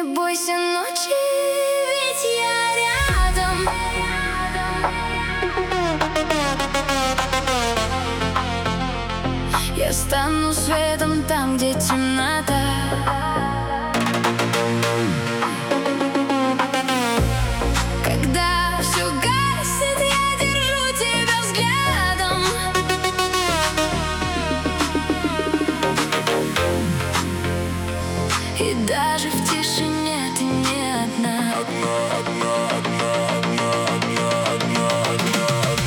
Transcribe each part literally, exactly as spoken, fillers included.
не бойся ночи, ведь я рядом. Я стану светом там, где темнота. Когда все гаснет, я держу тебя взглядом. И даже в тишине ты не одна. Одна, одна, одна, одна, одна, одна, одна.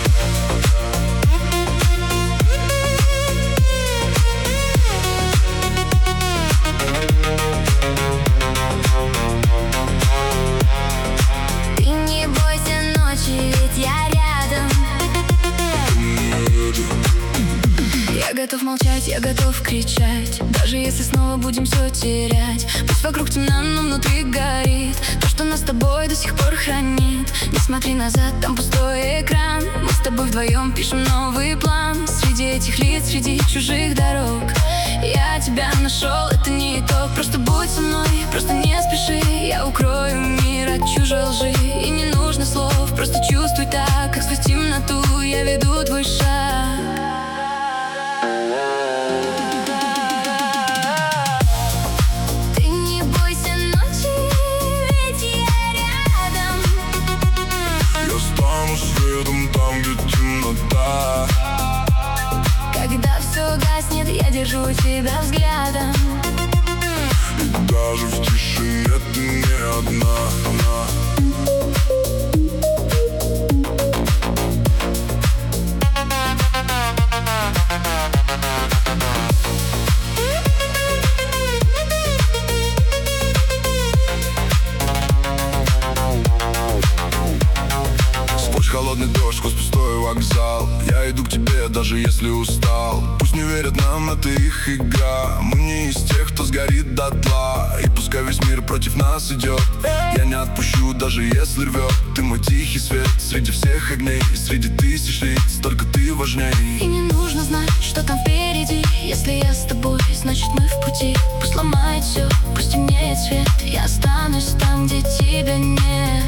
Ты не бойся ночи, ведь я рядом. Я готов молчать, я готов кричать, даже если снова будем все терять. Пусть вокруг темно, но внутри горит то, что нас с тобой до сих пор хранит. Не смотри назад, там пустой экран. Мы с тобой вдвоем пишем новый план. Среди этих лиц, среди чужих дорог я тебя нашел, это не итог. Просто будь со мной, просто не спеши. Я укрою мир от чужой лжи. И не нужно слов, просто чувствуй так, как сквозь темноту я веду твой шаг. Там, где темнота. Когда все гаснет, я держу тебя взглядом. И даже в тишине ты не одна, одна. Холодный дождь сквозь пустой вокзал. Я иду к тебе, даже если устал. Пусть не верят нам, это их игра. Мы не из тех, кто сгорит дотла. И пускай весь мир против нас идет, я не отпущу, даже если рвет. Ты мой тихий свет среди всех огней. И среди тысяч лиц только ты важней. И не нужно знать, что там впереди. Если я с тобой, значит мы в пути. Пусть ломает все, пусть темнеет свет. Я останусь там, где тебя нет.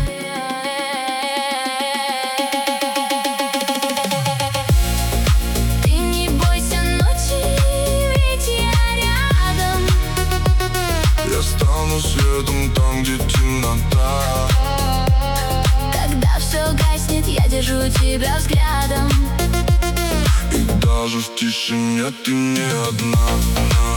Светом там, где темнота. Когда все гаснет, я держу тебя взглядом. И даже в тишине ты не одна.